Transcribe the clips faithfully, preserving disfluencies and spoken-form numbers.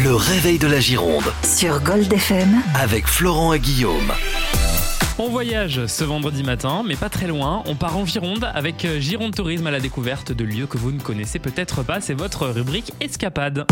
Le réveil de la Gironde sur Gold F M avec Florent et Guillaume. On voyage ce vendredi matin, mais pas très loin. On part en Gironde avec Gironde Tourisme à la découverte de lieux que vous ne connaissez peut-être pas. C'est votre rubrique Escapade.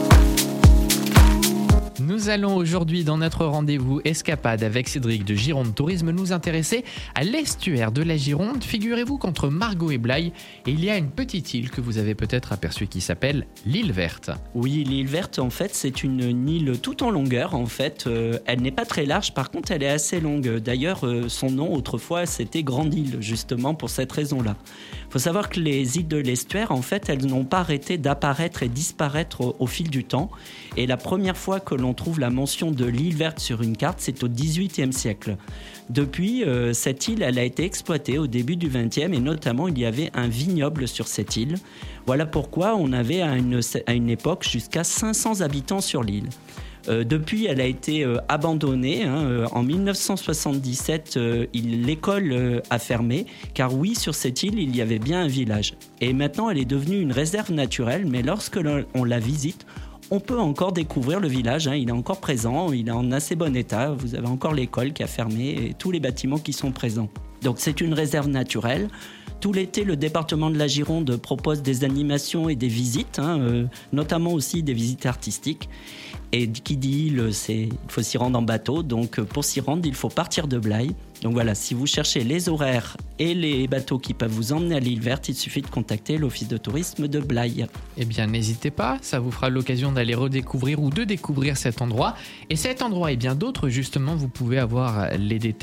Nous allons aujourd'hui dans notre rendez-vous Escapade avec Cédric de Gironde Tourisme nous intéresser à l'estuaire de la Gironde. Figurez-vous qu'entre Margaux et Blaye, il y a une petite île que vous avez peut-être aperçue qui s'appelle l'île Verte. Oui, l'île Verte, en fait, c'est une île tout en longueur. En fait, euh, elle n'est pas très large, par contre, elle est assez longue. D'ailleurs, euh, son nom, autrefois, c'était Grande Île, justement pour cette raison-là. Il faut savoir que les îles de l'estuaire, en fait, elles n'ont pas arrêté d'apparaître et disparaître au, au fil du temps. Et la première fois que l'on trouve la mention de l'île Verte sur une carte, c'est au dix-huitième siècle. Depuis, euh, cette île, elle a été exploitée au début du vingtième et notamment, il y avait un vignoble sur cette île. Voilà pourquoi on avait à une, à une époque jusqu'à cinq cents habitants sur l'île. Euh, depuis, elle a été euh, abandonnée. Hein, euh, en dix-neuf cent soixante-dix-sept, euh, il, l'école euh, a fermé, car oui, sur cette île, il y avait bien un village. Et maintenant, elle est devenue une réserve naturelle, mais lorsque l'on, on la visite, on peut encore découvrir le village. Hein, il est encore présent, il est en assez bon état. Vous avez encore l'école qui a fermé et tous les bâtiments qui sont présents. Donc c'est une réserve naturelle. Tout l'été, le département de la Gironde propose des animations et des visites, hein, euh, notamment aussi des visites artistiques. Et qui dit île, c'est, il faut s'y rendre en bateau. Donc pour s'y rendre, il faut partir de Blaye. Donc voilà, si vous cherchez les horaires et les bateaux qui peuvent vous emmener à l'île Verte, il suffit de contacter l'office de tourisme de Blaye. Eh bien, n'hésitez pas, ça vous fera l'occasion d'aller redécouvrir ou de découvrir cet endroit. Et cet endroit et bien d'autres, justement, vous pouvez avoir les détails